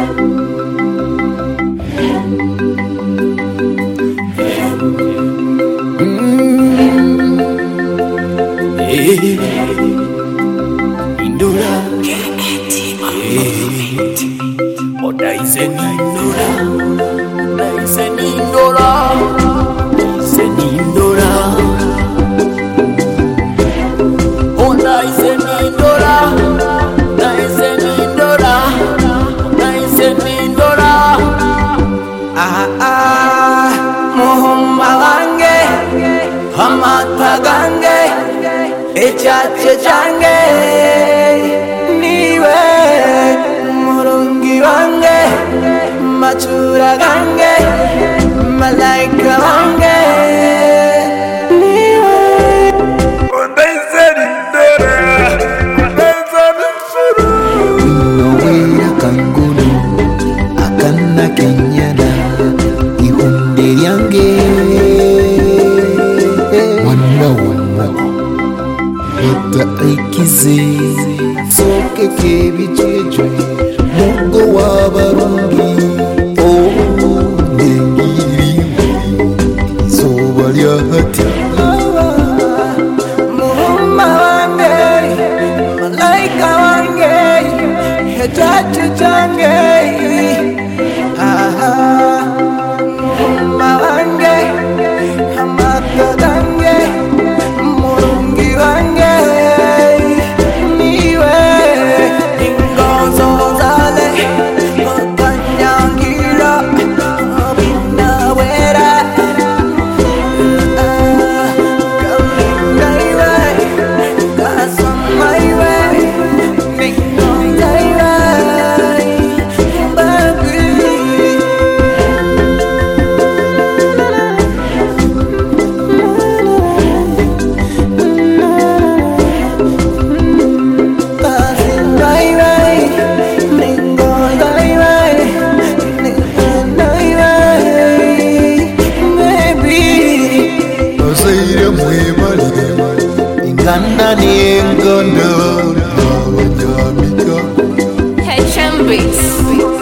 Indora, Oda is an Indora, Oda is an Indora, is an Indora, Oda is an Indora, Oda is an Indora, Oda is an Indora. Muhumma wange, hamata gange, echache change, niwe murungi wange, machura gange, malaika wange, niwe. Wira kangulu akana kenyana ihunde yange wana hata aikize soke kebichejwe mugo wabarundi ndengiri izuba ryahati Muhumma wange, malaika wange, echache change, Muhumma wange, hamata gange, murungi wange, niwe ingozo zale, okanyangira, abinawera. Ingana ni ngondo HM Beats.